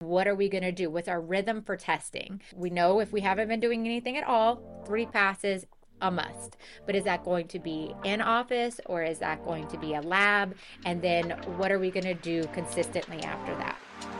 What are we going to do? What's our rhythm for testing? We know if we haven't been doing anything at all, 3 passes, a must. But is that going to be in office or is that going to be a lab? And then what are we going to do consistently after that?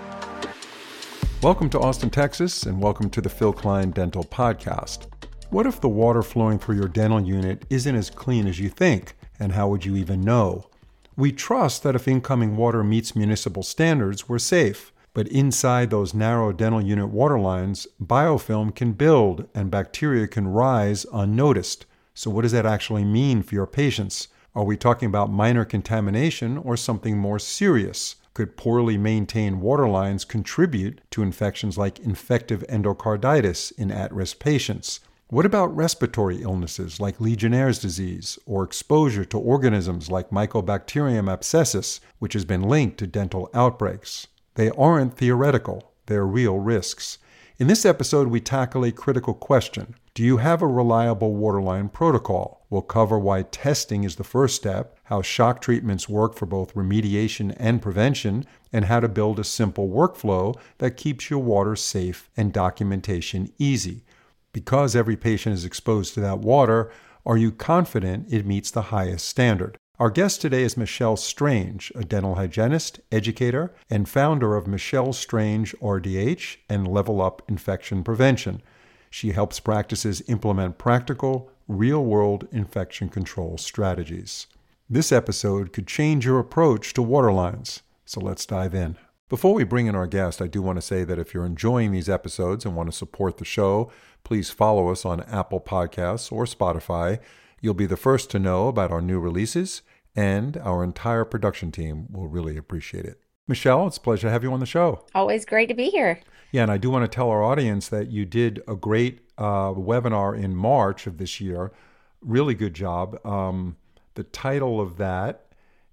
Welcome to Austin, Texas, and welcome to the Phil Klein Dental Podcast. What if the water flowing through your dental unit isn't as clean as you think, and how would you even know? We trust that if incoming water meets municipal standards, we're safe. But inside those narrow dental unit water lines, biofilm can build and bacteria can rise unnoticed. So what does that actually mean for your patients? Are we talking about minor contamination or something more serious? Could poorly maintained water lines contribute to infections like infective endocarditis in at-risk patients? What about respiratory illnesses like Legionnaire's disease or exposure to organisms like Mycobacterium abscessus, which has been linked to dental outbreaks? They aren't theoretical, they're real risks. In this episode, we tackle a critical question. Do you have a reliable waterline protocol? We'll cover why testing is the first step, how shock treatments work for both remediation and prevention, and how to build a simple workflow that keeps your water safe and documentation easy. Because every patient is exposed to that water, are you confident it meets the highest standard? Our guest today is Michelle Strange, a dental hygienist, educator, and founder of Michelle Strange RDH and Level Up Infection Prevention. She helps practices implement practical, real-world infection control strategies. This episode could change your approach to water lines, so let's dive in. Before we bring in our guest, I do want to say that if you're enjoying these episodes and want to support the show, please follow us on Apple Podcasts or Spotify. You'll be the first to know about our new releases, and our entire production team will really appreciate it. Michelle, it's a pleasure to have you on the show. Always great to be here. Yeah, and I do want to tell our audience that you did a great webinar in March of this year. Really good job. The title of that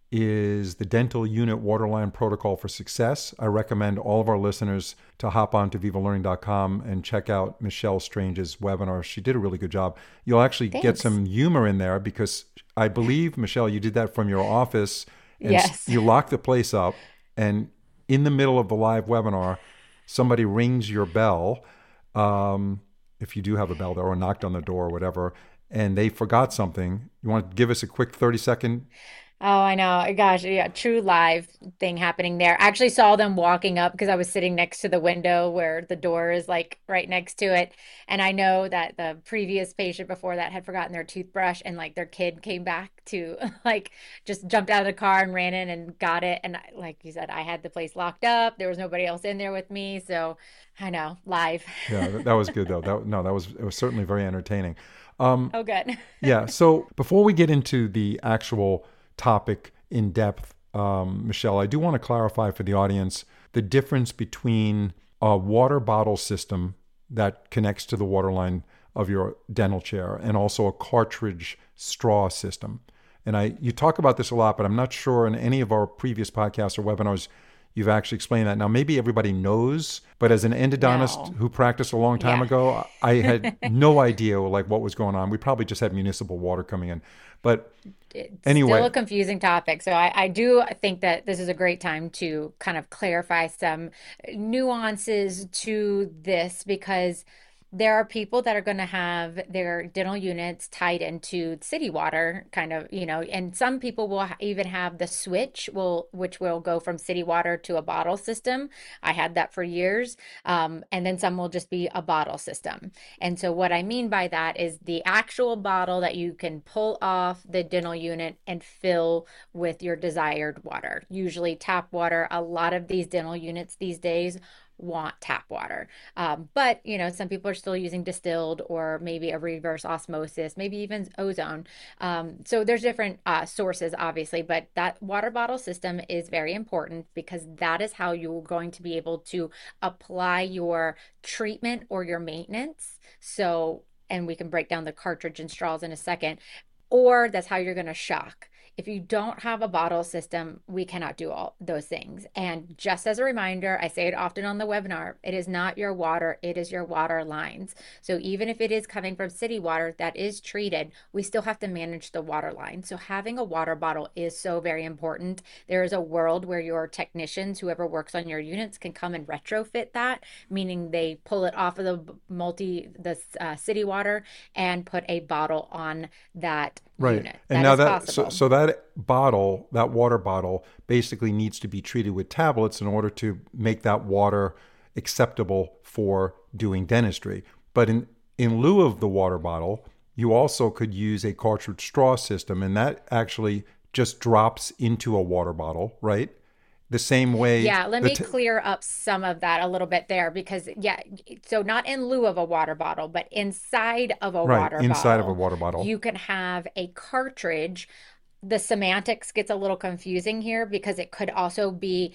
is the Dental Unit Waterline Protocol for Success. I recommend all of our listeners to hop on to vivalearning.com and check out Michelle Strange's webinar. She did a really good job. You'll actually get some humor in there because I believe, Michelle, you did that from your office. And yes. You locked the place up, and in the middle of the live webinar, somebody rings your bell, if you do have a bell there, or knocked on the door or whatever, and they forgot something. You want to give us a quick 30-second? Oh, I know. Gosh, yeah, true live thing happening there. I actually saw them walking up because I was sitting next to the window where the door is like right next to it. And I know that the previous patient before that had forgotten their toothbrush and like their kid came back to like just jumped out of the car and ran in and got it. And like you said, I had the place locked up. There was nobody else in there with me. So I know, live. Yeah, that was good though. It was certainly very entertaining. Oh, good. Yeah. So before we get into the actual topic in depth, Michelle, I do want to clarify for the audience the difference between a water bottle system that connects to the water line of your dental chair and also a cartridge straw system. And you talk about this a lot, but I'm not sure in any of our previous podcasts or webinars you've actually explained that. Now, maybe everybody knows, but as an endodontist who practiced a long time ago, I had no idea like what was going on. We probably just had municipal water coming in. But It's anyway, still a confusing topic. So I do think that this is a great time to kind of clarify some nuances to this because there are people that are going to have their dental units tied into city water kind of, and some people will even have the which will go from city water to a bottle system. I had that for years. And then some will just be a bottle system. And so what I mean by that is the actual bottle that you can pull off the dental unit and fill with your desired water, usually tap water. A lot of these dental units these days want tap water. But, some people are still using distilled or maybe a reverse osmosis, maybe even ozone. So there's different sources, obviously, but that water bottle system is very important because that is how you're going to be able to apply your treatment or your maintenance. So, and we can break down the cartridge and straws in a second, or that's how you're going to shock. If you don't have a bottle system, we cannot do all those things. And just as a reminder, I say it often on the webinar, it is not your water, it is your water lines. So even if it is coming from city water that is treated, we still have to manage the water line. So having a water bottle is so very important. There is a world where your technicians, whoever works on your units, can come and retrofit that, meaning they pull it off of the city water and put a bottle on that Right. unit. And That now is that possible. so that bottle, that water bottle basically needs to be treated with tablets in order to make that water acceptable for doing dentistry. But in lieu of the water bottle, you also could use a cartridge straw system, and that actually just drops into a water bottle, right? The same way Yeah, let me clear up some of that a little bit there because, yeah, so not in lieu of a water bottle, but inside of a right, water inside of a bottle, water bottle. you can have a cartridge. The semantics gets a little confusing here because it could also be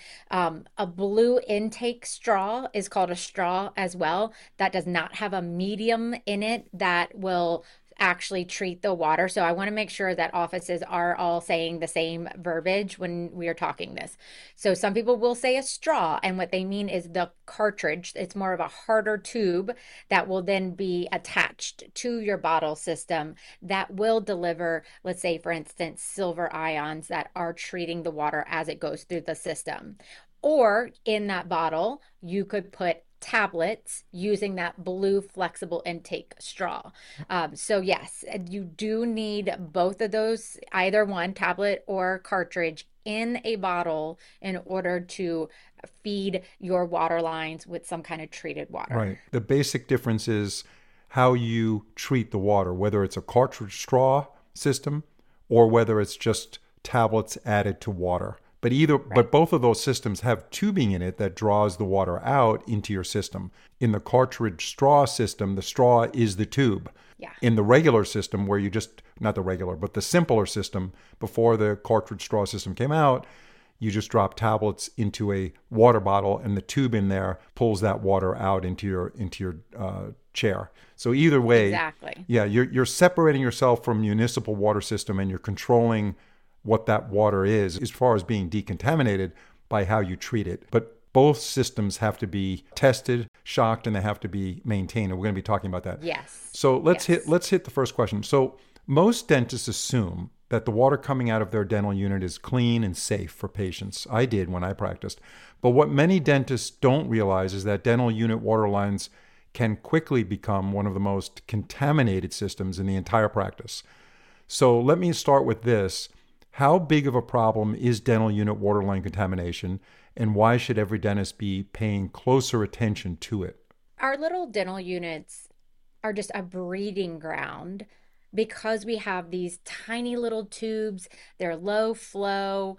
a blue intake straw is called a straw as well. That does not have a medium in it that will actually treat the water. So I want to make sure that offices are all saying the same verbiage when we are talking this. So some people will say a straw, and what they mean is the cartridge. It's more of a harder tube that will then be attached to your bottle system that will deliver, let's say, for instance, silver ions that are treating the water as it goes through the system. Or in that bottle, you could put tablets using that blue flexible intake straw. So yes, you do need both of those, either one, tablet or cartridge, in a bottle in order to feed your water lines with some kind of treated water. Right. The basic difference is how you treat the water, whether it's a cartridge straw system or whether it's just tablets added to water. Right. But both of those systems have tubing in it that draws the water out into your system. In the cartridge straw system, the straw is the tube. Yeah. In the regular system, where you just, not the regular, but the simpler system, before the cartridge straw system came out, you just drop tablets into a water bottle, and the tube in there pulls that water out into your chair. So either way, Exactly. yeah, you're separating yourself from municipal water system, and you're controlling what that water is as far as being decontaminated by how you treat it. But both systems have to be tested, shocked, and they have to be maintained. And we're going to be talking about that. Yes. So Yes. let's hit the first question. So most dentists assume that the water coming out of their dental unit is clean and safe for patients. I did when I practiced. But what many dentists don't realize is that dental unit water lines can quickly become one of the most contaminated systems in the entire practice. So let me start with this. How big of a problem is dental unit waterline contamination, and why should every dentist be paying closer attention to it? Our little dental units are just a breeding ground because we have these tiny little tubes. They're low flow.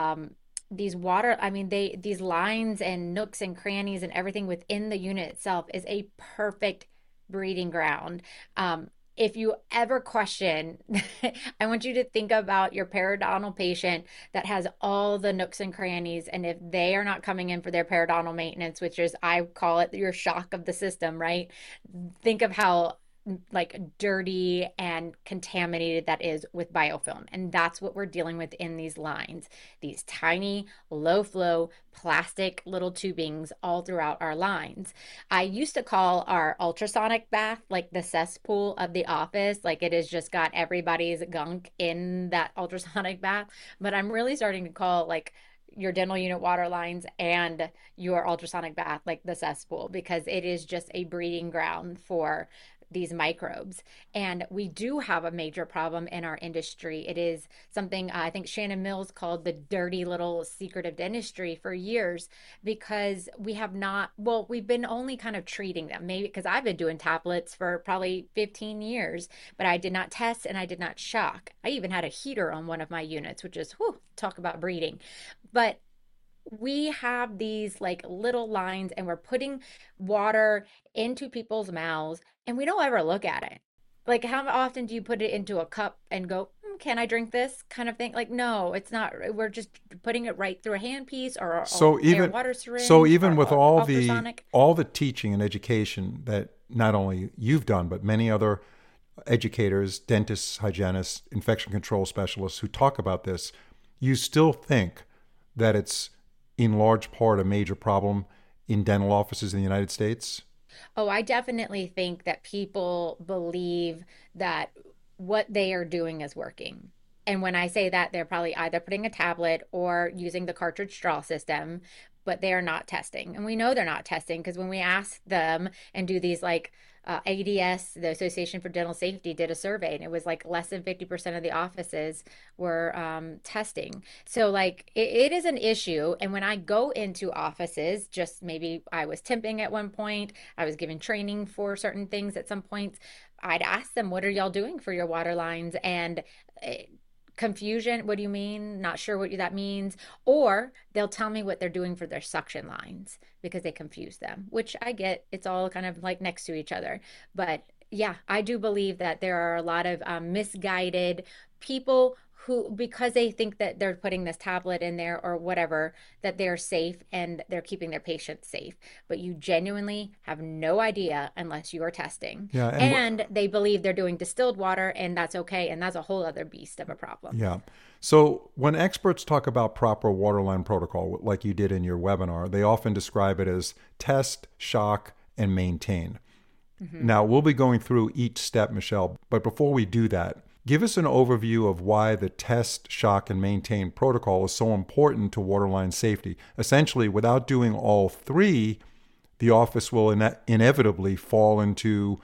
These water, I mean, these lines and nooks and crannies and everything within the unit itself is a perfect breeding ground. If you ever question, I want you to think about your periodontal patient that has all the nooks and crannies. And if they are not coming in for their periodontal maintenance, which is, I call it your shock of the system, right? Think of how like dirty and contaminated that is with biofilm. And that's what we're dealing with in these lines, these tiny, low flow, plastic little tubings all throughout our lines. I used to call our ultrasonic bath like the cesspool of the office, like it has just got everybody's gunk in that ultrasonic bath. But I'm really starting to call like your dental unit water lines and your ultrasonic bath like the cesspool because it is just a breeding ground for these microbes. And we do have a major problem in our industry. It is something I think Shannon Mills called the dirty little secret of dentistry for years because we have not, well, we've been only kind of treating them. Maybe because I've been doing tablets for probably 15 years, but I did not test and I did not shock. I even had a heater on one of my units, which is, whew, talk about breeding. But we have these like little lines and we're putting water into people's mouths and we don't ever look at it. Like, how often do you put it into a cup and go, can I drink this kind of thing? Like, no, it's not. We're just putting it right through a handpiece or So air even water so syringe even or with ultrasonic. all the teaching and education that not only you've done but many other educators, dentists, hygienists, infection control specialists who talk about this, you still think that it's in large part a major problem in dental offices in the United States? Oh, I definitely think that people believe that what they are doing is working. And when I say that, they're probably either putting a tablet or using the cartridge straw system, but they are not testing. And we know they're not testing because when we ask them and do these like ADS, the Association for Dental Safety, did a survey, and it was like less than 50% of the offices were testing. So, like, it is an issue. And when I go into offices, just maybe I was temping at one point, I was giving training for certain things at some points, I'd ask them, what are y'all doing for your water lines? And confusion, what do you mean? Not sure what that means. Or they'll tell me what they're doing for their suction lines because they confuse them, which I get. It's all kind of like next to each other. But yeah, I do believe that there are a lot of misguided people who, because they think that they're putting this tablet in there or whatever, that they're safe and they're keeping their patients safe. But you genuinely have no idea unless you are testing. Yeah, And they believe they're doing distilled water and that's okay. And that's a whole other beast of a problem. yeah. So when experts talk about proper waterline protocol, like you did in your webinar, they often describe it as test, shock, and maintain. Mm-hmm. Now, we'll be going through each step, Michelle, but before we do that, give us an overview of why the test, shock, and maintain protocol is so important to waterline safety. Essentially, without doing all three, the office will inevitably fall into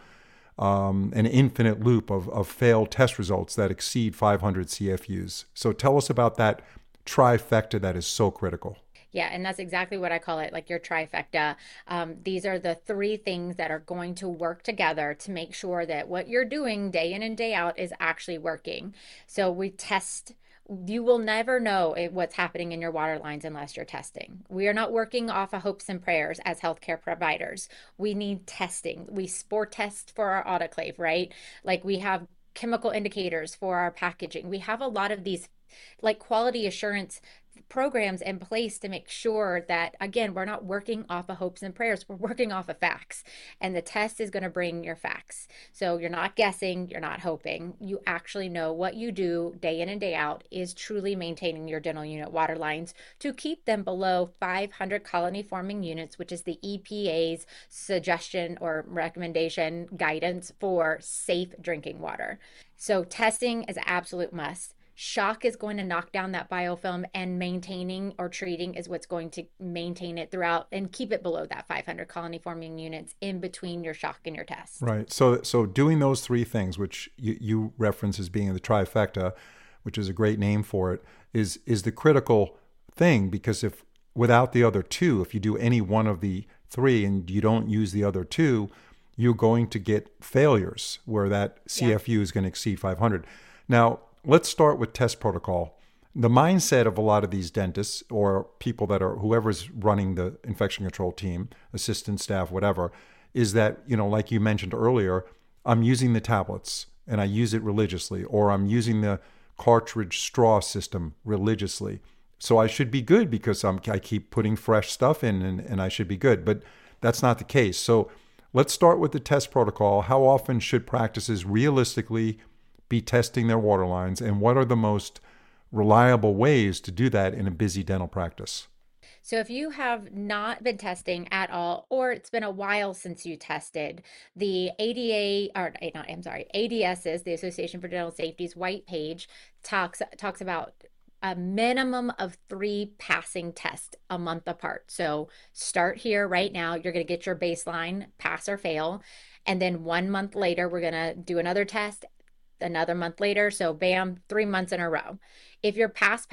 an infinite loop of failed test results that exceed 500 CFUs. So tell us about that trifecta that is so critical. Yeah, and that's exactly what I call it, like your trifecta. These are the three things that are going to work together to make sure that what you're doing day in and day out is actually working. So we test. You will never know what's happening in your water lines unless you're testing. We are not working off of hopes and prayers as healthcare providers. We need testing. We spore test for our autoclave, right? Like we have chemical indicators for our packaging. We have a lot of these like quality assurance programs in place to make sure that, again, we're not working off of hopes and prayers, we're working off of facts, and the test is going to bring your facts. So you're not guessing, you're not hoping, you actually know what you do day in and day out is truly maintaining your dental unit water lines to keep them below 500 colony forming units, which is the EPA's suggestion or recommendation guidance for safe drinking water. So testing is an absolute must. Shock is going to knock down that biofilm, and maintaining or treating is what's going to maintain it throughout and keep it below that 500 colony forming units in between your shock and your test. Right. So doing those three things, which you reference as being the trifecta, which is a great name for it, is the critical thing, because if without the other two, if you do any one of the three and you don't use the other two, you're going to get failures where that CFU is going to exceed 500. Now, let's start with test protocol. The mindset of a lot of these dentists or people that are whoever's running the infection control team, assistant staff, whatever, is that, like you mentioned earlier, I'm using the tablets and I use it religiously, or I'm using the cartridge straw system religiously. So I should be good because I keep putting fresh stuff in and I should be good. But that's not the case. So let's start with the test protocol. How often should practices realistically be testing their water lines, and what are the most reliable ways to do that in a busy dental practice? So if you have not been testing at all, or it's been a while since you tested, the ADA, or not, I'm sorry, ADS's, the Association for Dental Safety's white page talks about a minimum of 3 passing tests a month apart. So start here right now. You're going to get your baseline, pass or fail. And then 1 month later, we're going to do another test, another month later. So bam, 3 months in a row. If you're pass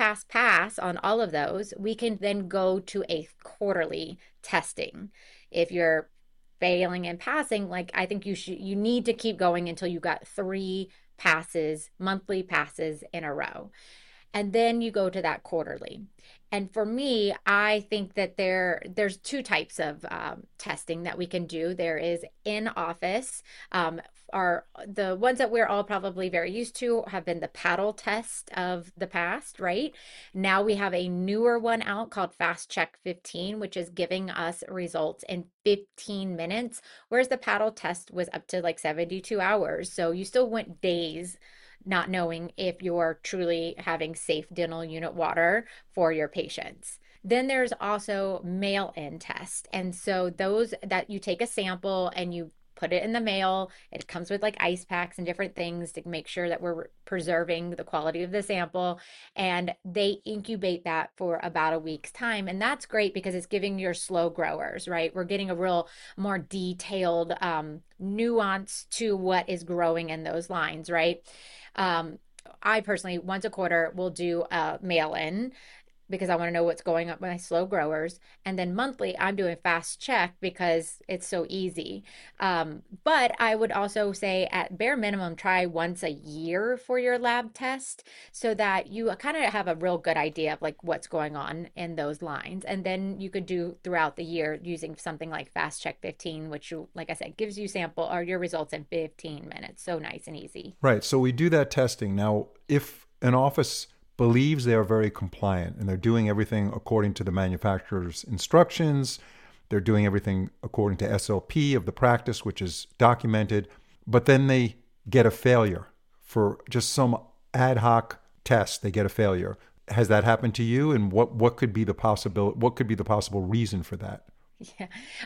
on all of those, we can then go to a quarterly testing. If you're failing and passing, like I think you need to keep going until you got 3 passes, monthly passes in a row. and then you go to that quarterly. And for me, I think that there's two types of testing that we can do. There is in office. Are the ones that we're all probably very used to have been the paddle test of the past, right? Now we have a newer one out called Fast Check 15, which is giving us results in 15 minutes, whereas the paddle test was up to like 72 hours. So you still went days not knowing if you're truly having safe dental unit water for your patients. Then there's also mail in test. And so those that you take a sample and you put it in the mail. It comes with like ice packs and different things to make sure that we're preserving the quality of the sample. And they incubate that for about a week's time. And that's great because it's giving your slow growers, right? We're getting a real more detailed nuance to what is growing in those lines, right? Um, I personally, once a quarter, will do a mail in because I want to know what's going up with my slow growers. And then monthly, I'm doing fast check because it's so easy. But I would also say, at bare minimum, try once a year for your lab test so that you kind of have a real good idea of like what's going on in those lines. And then you could do throughout the year using something like Fast Check 15, which, you, like I said, gives you sample or your results in 15 minutes. So nice and easy. Right. So we do that testing. Now, if an office believes they are very compliant and they're doing everything according to the manufacturer's instructions, they're doing everything according to SOP of the practice, which is documented, but then they get a failure for just some ad hoc test, they get a failure. Has that happened to you? And what could be the possible reason for that? Yeah.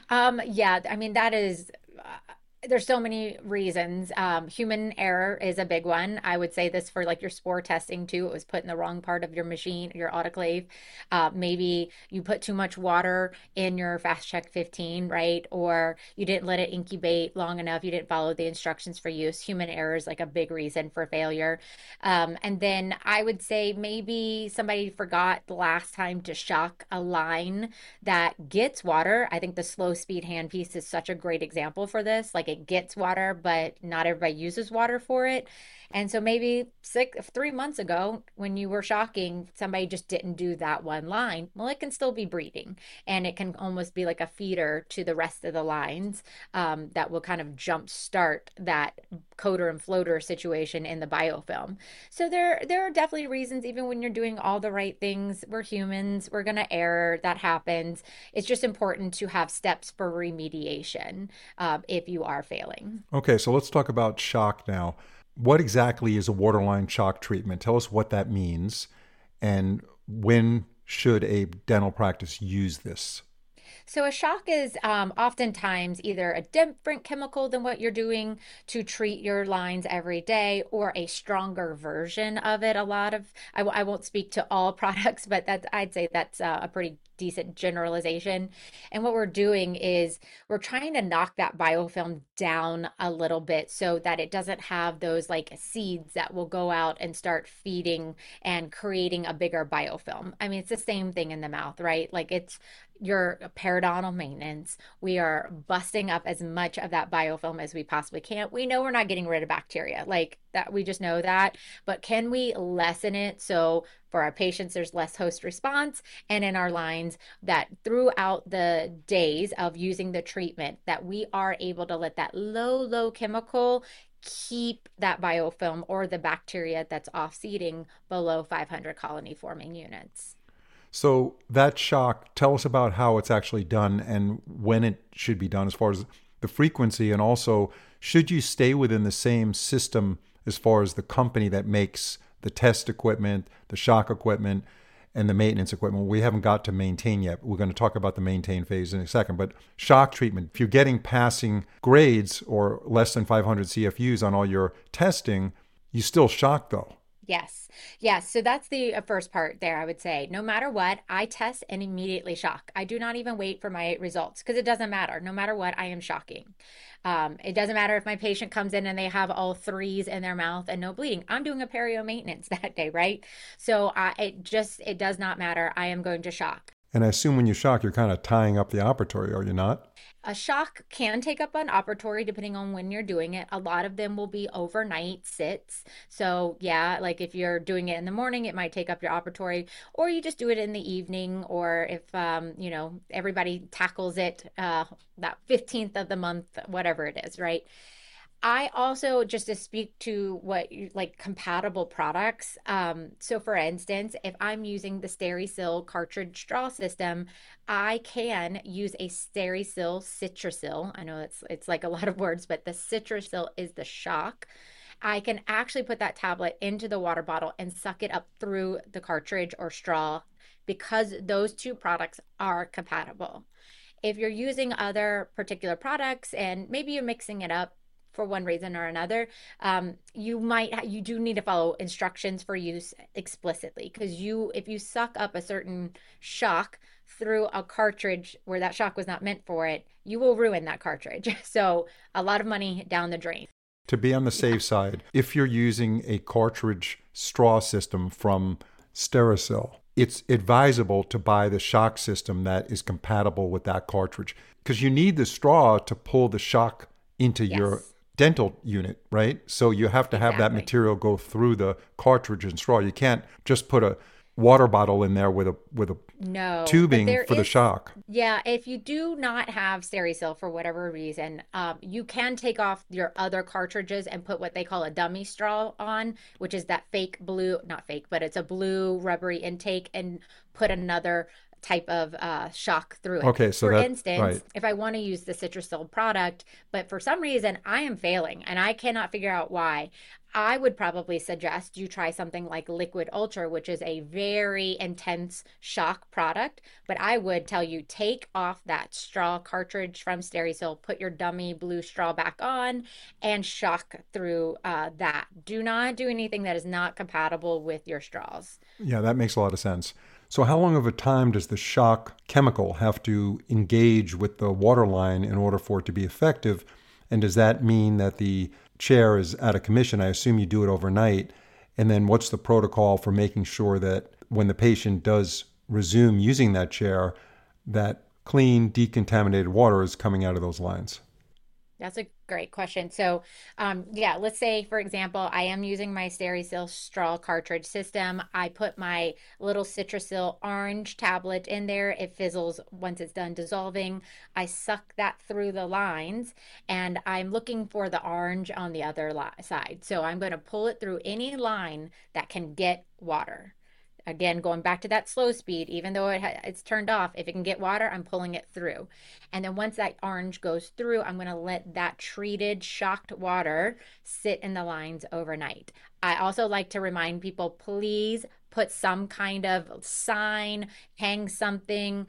Yeah, I mean, that is, there's so many reasons. Human error is a big one. I would say this for like your spore testing too. It was put in the wrong part of your machine, your autoclave. Maybe you put too much water in your Fast Check 15, right? Or you didn't let it incubate long enough. You didn't follow the instructions for use. Human error is like a big reason for failure. And then I would say maybe somebody forgot the last time to shock a line that gets water. I think the slow speed handpiece is such a great example for this. Like it gets water, but not everybody uses water for it. And so maybe 3 months ago, when you were shocking, somebody just didn't do that one line. Well, it can still be breeding, and it can almost be like a feeder to the rest of the lines that will kind of jump start that coater and floater situation in the biofilm. So there are definitely reasons, even when you're doing all the right things. We're humans, we're going to err, that happens. It's just important to have steps for remediation if you are failing. Okay, so let's talk about shock now. What exactly is a waterline shock treatment? Tell us what that means, and when should a dental practice use this? So a shock is oftentimes either a different chemical than what you're doing to treat your lines every day, or a stronger version of it. A lot of I won't speak to all products, but that's I'd say that's a pretty decent generalization. And what we're doing is we're trying to knock that biofilm down a little bit so that it doesn't have those like seeds that will go out and start feeding and creating a bigger biofilm. I mean, it's the same thing in the mouth, right? Like it's your periodontal maintenance. We are busting up as much of that biofilm as we possibly can. We know we're not getting rid of bacteria, like that, we just know that, but can we lessen it so for our patients there's less host response, and in our lines that throughout the days of using the treatment that we are able to let that low chemical keep that biofilm or the bacteria that's off seeding below 500 colony forming units. So that shock, tell us about how it's actually done and when it should be done as far as the frequency, and also should you stay within the same system as far as the company that makes the test equipment, the shock equipment, and the maintenance equipment. We haven't got to maintain yet. We're going to talk about the maintain phase in a second. But shock treatment, if you're getting passing grades or less than 500 CFUs on all your testing, you still shock though. Yes. Yes. So that's the first part there, I would say. No matter what, I test and immediately shock. I do not even wait for my results because it doesn't matter. No matter what, I am shocking. It doesn't matter if my patient comes in and they have all threes in their mouth and no bleeding. I'm doing a perio maintenance that day, right? So it does not matter. I am going to shock. And I assume when you shock, you're kind of tying up the operatory, are you not? A shock can take up an operatory depending on when you're doing it. A lot of them will be overnight sits. So, yeah, like if you're doing it in the morning, it might take up your operatory, or you just do it in the evening, or if, everybody tackles it that 15th of the month, whatever it is, right? I also, just to speak to what you like, compatible products. So for instance, if I'm using the Stericyl cartridge straw system, I can use a Stericyl Citrasil. I know it's like a lot of words, but the Citrasil is the shock. I can actually put that tablet into the water bottle and suck it up through the cartridge or straw because those two products are compatible. If you're using other particular products and maybe you're mixing it up for one reason or another, you do need to follow instructions for use explicitly, because if you suck up a certain shock through a cartridge where that shock was not meant for it, you will ruin that cartridge. So a lot of money down the drain. To be on the Yeah. safe side, if you're using a cartridge straw system from Stericyl, it's advisable to buy the shock system that is compatible with that cartridge because you need the straw to pull the shock into your Yes, dental unit, right? So you have to have that exactly. material go through the cartridge and straw. You can't just put a water bottle in there with a No, but tubing there for the is, shock. yeah, if you do not have Stericyl for whatever reason, you can take off your other cartridges and put what they call a dummy straw on, which is that fake blue, not fake, but it's a blue rubbery intake, and put another type of shock through it. Okay, so For that instance, right. if I want to use the Citrasil product, but for some reason I am failing and I cannot figure out why, I would probably suggest you try something like Liquid Ultra, which is a very intense shock product. But I would tell you, take off that straw cartridge from Stericyl, put your dummy blue straw back on, and shock through that. Do not do anything that is not compatible with your straws. Yeah, that makes a lot of sense. So, how long of a time does the shock chemical have to engage with the water line in order for it to be effective? And does that mean that the chair is out of commission? I assume you do it overnight. And then, what's the protocol for making sure that when the patient does resume using that chair, that clean, decontaminated water is coming out of those lines? That's a great question. So, yeah, let's say, for example, I am using my Stericyl straw cartridge system. I put my little Citrasil orange tablet in there. It fizzles once it's done dissolving. I suck that through the lines, and I'm looking for the orange on the other side. So I'm going to pull it through any line that can get water. Again, going back to that slow speed, even though it's turned off, if it can get water, I'm pulling it through. And then once that orange goes through, I'm going to let that treated, shocked water sit in the lines overnight. I also like to remind people, please put some kind of sign, hang something,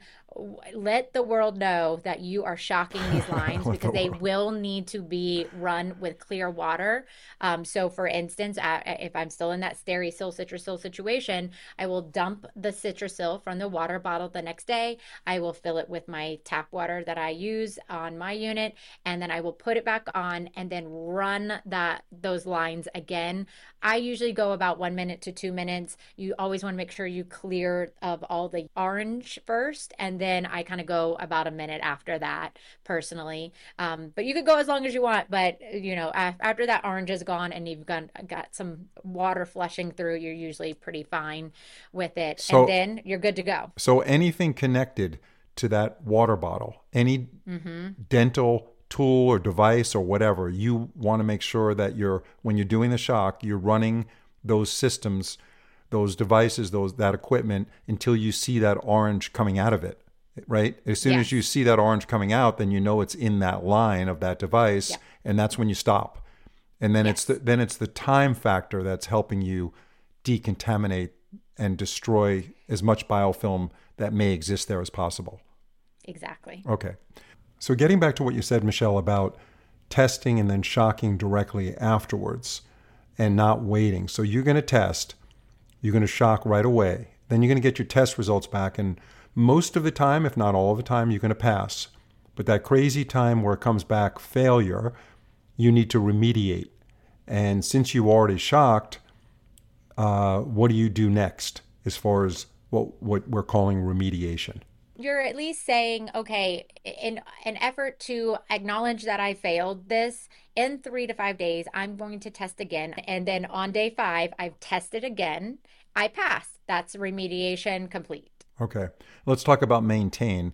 let the world know that you are shocking these lines, Let the because they world. will need to be run with clear water. So for instance, if I'm still in that Stericyl Citrasil situation, I will dump the Citrasil from the water bottle the next day. I will fill it with my tap water that I use on my unit, and then I will put it back on and then run those lines again. I usually go about 1 minute to 2 minutes. You always want to make sure you clear of all the orange first, and then I kind of go about a minute after that personally. But you could go as long as you want. But after that orange is gone and you've got some water flushing through, you're usually pretty fine with it, and So, then you're good to go. so anything connected to that water bottle, any Hmm. dental tool or device or whatever, you want to make sure that when you're doing the shock, you're running those systems, those devices, that equipment until you see that orange coming out of it, right? As soon as you Yes. see that orange coming out, then you know it's in that line of that device, Yep. and that's when you stop. And then Yes. it's the time factor that's helping you decontaminate and destroy as much biofilm that may exist there as possible. Exactly. Okay. So getting back to what you said, Michelle, about testing and then shocking directly afterwards and not waiting. So you're going to test, you're going to shock right away. Then you're going to get your test results back. And most of the time, if not all of the time, you're going to pass. But that crazy time where it comes back failure, you need to remediate. And since you already shocked, what do you do next as far as what we're calling remediation? you're at least saying, okay, in an effort to acknowledge that I failed this, in 3 to 5 days, I'm going to test again. And then on day 5, I've tested again. I passed. That's remediation complete. Okay, let's talk about maintain.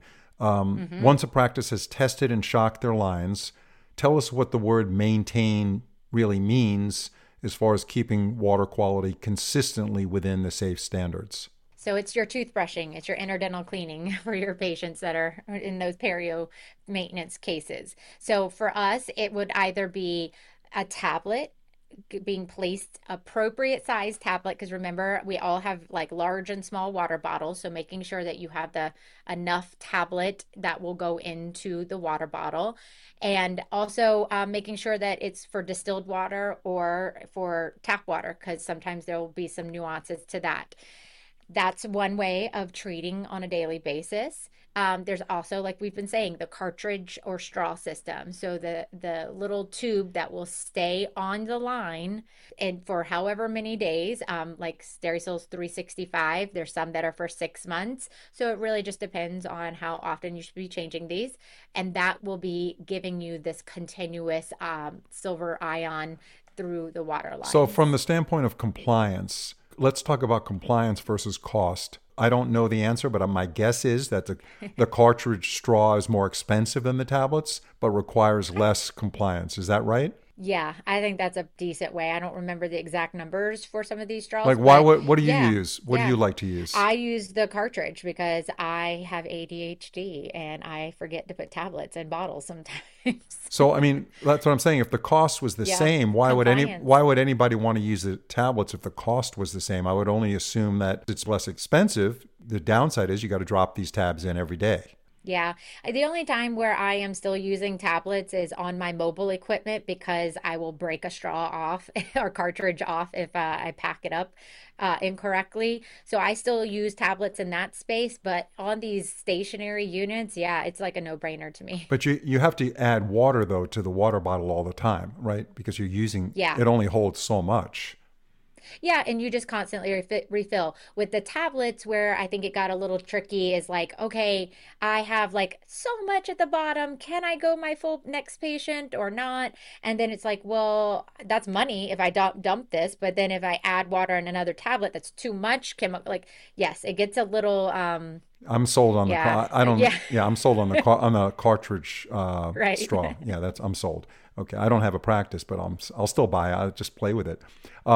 Hmm. Once a practice has tested and shocked their lines, tell us what the word maintain really means as far as keeping water quality consistently within the safe standards. So it's your toothbrushing, it's your interdental cleaning for your patients that are in those perio maintenance cases. So for us, it would either be a tablet being placed appropriate size tablet, because remember we all have like large and small water bottles, so making sure that you have the enough tablet that will go into the water bottle, and also making sure that it's for distilled water or for tap water, because sometimes there will be some nuances to that. That's one way of treating on a daily basis. There's also, like we've been saying, the cartridge or straw system. So the little tube that will stay on the line and for however many days, like Stericycle's 365. There's some that are for 6 months. So it really just depends on how often you should be changing these, and that will be giving you this continuous silver ion through the water So, from lines. the standpoint of compliance, let's talk about compliance versus cost. I don't know the answer, but my guess is that the cartridge straw is more expensive than the tablets, but requires less compliance. Is that right? Yeah, I think that's a decent way. I don't remember the exact numbers for some of these Like, straws, why? but What do you yeah, use? What do you yeah. like to use? I use the cartridge because I have ADHD and I forget to put tablets in bottles sometimes. So, I mean, that's what I'm saying. If the cost was the Yeah, same, why compliance. would anybody want to use the tablets if the cost was the same? I would only assume that it's less expensive. The downside is you got to drop these tabs in every day. Yeah. The only time where I am still using tablets is on my mobile equipment, because I will break a straw off or cartridge off if I pack it up incorrectly. So I still use tablets in that space, but on these stationary units, yeah, it's like a no-brainer to me. But you have to add water though to the water bottle all the time, right? Because you're using Yeah. it only holds so much. Yeah, and you just constantly refill. With the tablets, where I think it got a little tricky, is like, okay, I have like so much at the bottom. Can I go my full next patient or not? And then it's like, well, that's money if I dump this, but then if I add water in another tablet, that's too much chemical. Like, yes, it gets a little, I'm sold on the yeah, car. I don't. yeah, Yeah, I'm sold on the cartridge right. straw. Yeah, that's I'm sold. Okay, I don't have a practice, but I'll still buy it. I'll just play with it.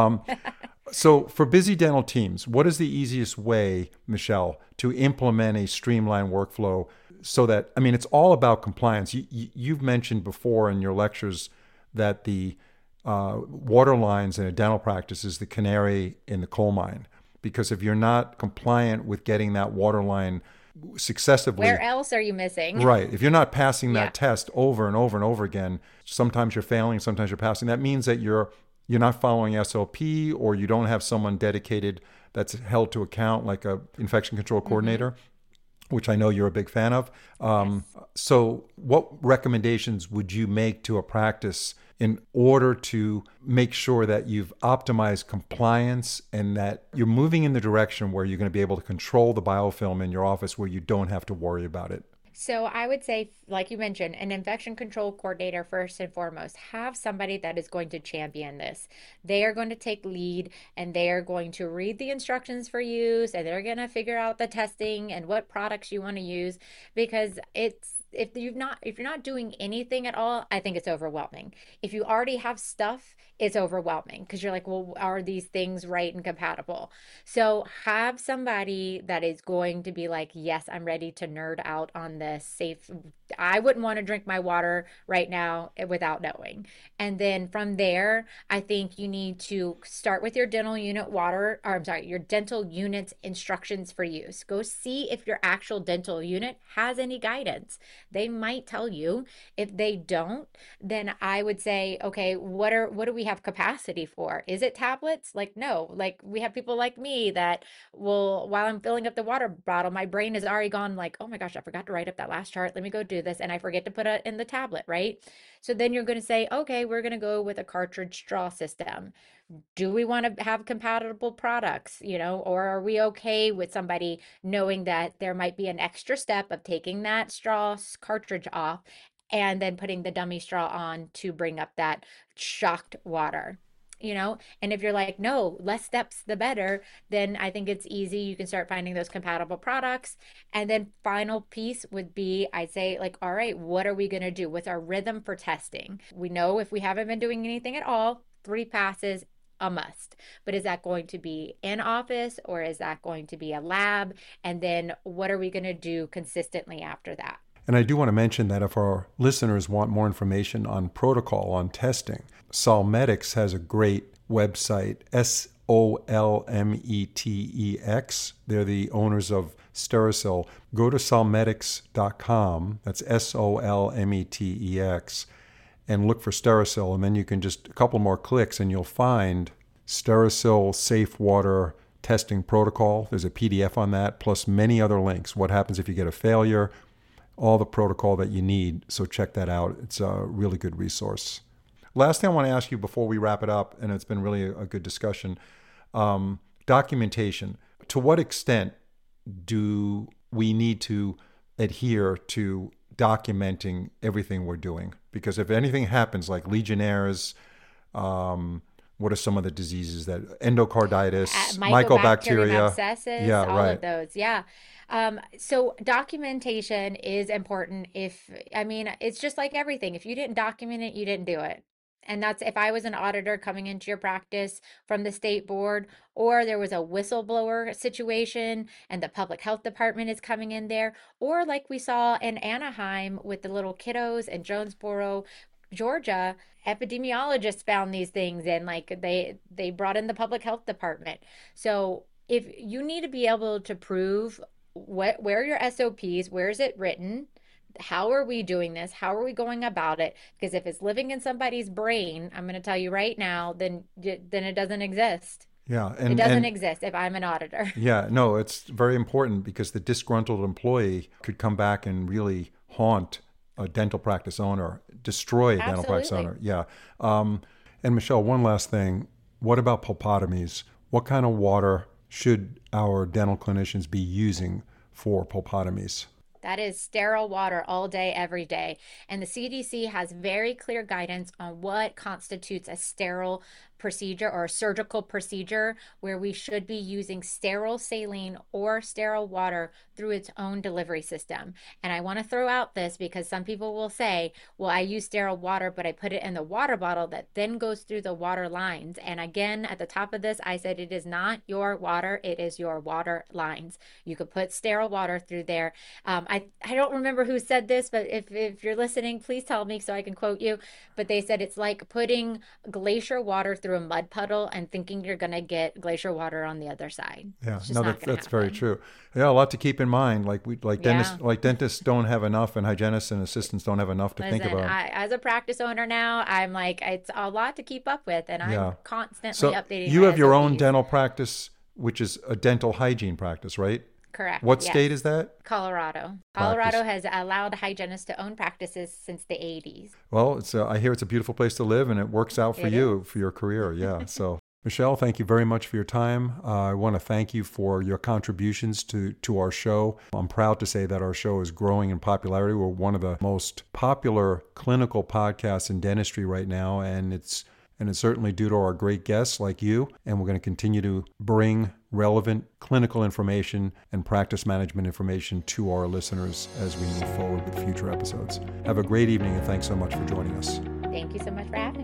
So, for busy dental teams, what is the easiest way, Michelle, to implement a streamlined workflow so that, I mean, it's all about compliance. You've mentioned before in your lectures that the water lines in a dental practice is the canary in the coal mine. Because if you're not compliant with getting that water line Where successively else are you missing? right, if you're not passing Yeah. that test over and over and over again, sometimes you're failing, sometimes you're passing. That means that you're not following SOP, or you don't have someone dedicated that's held to account, like a infection control Hmm. coordinator, which I know you're a big fan of. Yes. So, what recommendations would you make to a practice in order to make sure that you've optimized compliance and that you're moving in the direction where you're going to be able to control the biofilm in your office where you don't have to worry about it? So I would say, like you mentioned, an infection control coordinator first and foremost. Have somebody that is going to champion this. They are going to take lead and they are going to read the instructions for use, and they're going to figure out the testing and what products you want to use, because it's if you're not doing anything at all, I think it's overwhelming. If you already have stuff, it's overwhelming because you're like, well, are these things right and compatible? So have somebody that is going to be like, yes, I'm ready to nerd out on this safe. I wouldn't want to drink my water right now without knowing. And then from there, I think you need to start with your dental unit water, or I'm sorry, your dental unit's instructions for use. Go see if your actual dental unit has any guidance. They might tell you. If they don't, then I would say, okay, what do we have capacity for? Is it tablets? Like, no. Like, we have people like me that will, while I'm filling up the water bottle, my brain has already gone like, oh my gosh, I forgot to write up that last chart. Let me go do this. And I forget to put it in the tablet, right? So then you're going to say, okay, we're going to go with a cartridge straw system. Do we want to have compatible products, or are we okay with somebody knowing that there might be an extra step of taking that straw cartridge off and then putting the dummy straw on to bring up that shocked water? And if you're like, no, less steps the better, then I think it's easy. You can start finding those compatible products. And then final piece would be, I say, like, all right, what are we going to do? What's our rhythm for testing? We know if we haven't been doing anything at all, 3 passes, a must. But is that going to be in office, or is that going to be a lab? And then what are we going to do consistently after that? And I do want to mention that if our listeners want more information on protocol, on testing, Solmetex has a great website, Solmetex. They're the owners of Stericyl. Go to solmetex.com, that's Solmetex, and look for Stericyl. And then you can just a couple more clicks and you'll find Stericyl Safe Water Testing Protocol. There's a PDF on that, plus many other links. What happens if you get a failure? All the protocol that you need. So check that out. It's a really good resource. Last thing I want to ask you before we wrap it up, and it's been really a good discussion, documentation. To what extent do we need to adhere to documenting everything we're doing? Because if anything happens, like Legionnaires, what are some of the diseases that endocarditis, mycobacteria, abscesses, yeah, all right. of those. Yeah. So documentation is important. It's just like everything. If you didn't document it, you didn't do it. And that's if I was an auditor coming into your practice from the state board, or there was a whistleblower situation and the public health department is coming in there, or like we saw in Anaheim with the little kiddos in Jonesboro, Georgia, epidemiologists found these things, and like they brought in the public health department. So if you need to be able to prove where are your SOPs, where is it written, how are we doing this, how are we going about it? Because if it's living in somebody's brain, I'm going to tell you right now, then it doesn't exist. Yeah, It doesn't exist if I'm an auditor. Yeah, no, it's very important because the disgruntled employee could come back and really haunt a dental practice owner, destroy a dental practice owner. Yeah. And Michelle, one last thing. What about pulpotomies? What kind of water should our dental clinicians be using for pulpotomies? That is sterile water all day, every day. And the CDC has very clear guidance on what constitutes a sterile procedure or a surgical procedure, where we should be using sterile saline or sterile water through its own delivery system. And I want to throw out this because some people will say, well, I use sterile water, but I put it in the water bottle that then goes through the water lines. And again, at the top of this, I said it is not your water, it is your water lines. You could put sterile water through there. I don't remember who said this, but if you're listening, please tell me so I can quote you. But they said it's like putting glacier water through a mud puddle and thinking you're going to get glacier water on the other side. Yeah, no, that's very true. Yeah, a lot to keep in mind. Dentists don't have enough, and hygienists and assistants don't have enough to think about. As a practice owner now, I'm like, it's a lot to keep up with, and I'm constantly updating. You have your SOPs. own dental practice, which is a dental hygiene practice, right? Correct. What state is that? Colorado. Colorado has allowed hygienists to own practices since the 80s. Well, I hear it's a beautiful place to live, and it works out for you, for your career. Yeah. So, Michelle, thank you very much for your time. I want to thank you for your contributions to our show. I'm proud to say that our show is growing in popularity. We're one of the most popular clinical podcasts in dentistry right now, and it's certainly due to our great guests like you. And we're going to continue to bring relevant clinical information and practice management information to our listeners as we move forward with future episodes. Have a great evening, and thanks so much for joining us. Thank you so much for having me.